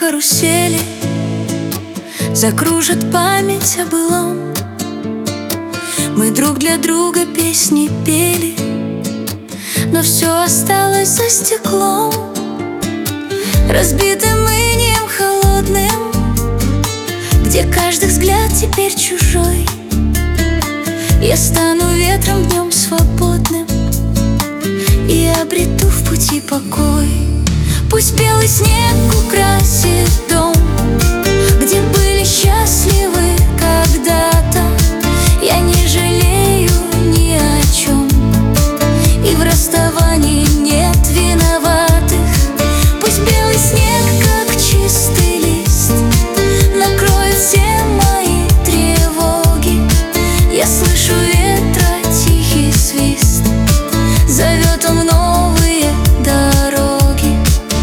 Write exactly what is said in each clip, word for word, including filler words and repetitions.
карусели, закружат память о былом. Мы друг для друга песни пели, но все осталось за стеклом, разбитым инием холодным, где каждый взгляд теперь чужой. Я стану ветром днем свободным и обрету в пути покой. Пусть белый снег украсит дом, где были счастливы когда-то. Я не жалею ни о чем, и в расставании нет виноватых. Пусть белый снег, как чистый лист, накроет все мои тревоги. Я слышу ветра тихий свист, зовет он в новые дороги.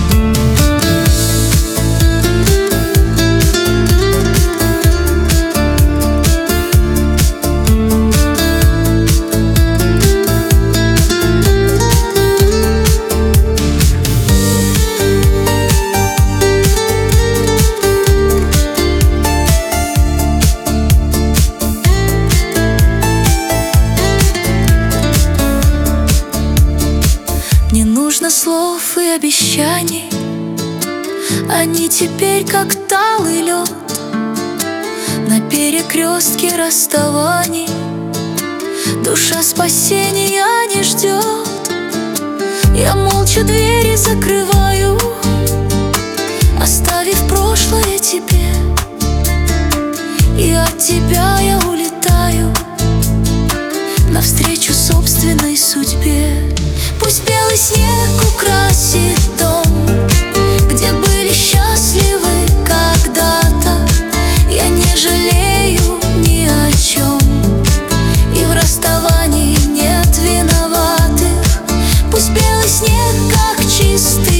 Не нужно слов и обещаний, они теперь как талый лед на перекрестке расставаний. Душа спасения не ждет. Я молча двери закрываю, оставив прошлое тебе, и от тебя я улетаю навстречу собственной судьбе. Пусть белый снег украсит дом, где были счастливы когда-то. Я не жалею ни о чем, и в расставании нет виноватых. Пусть белый снег, как чистый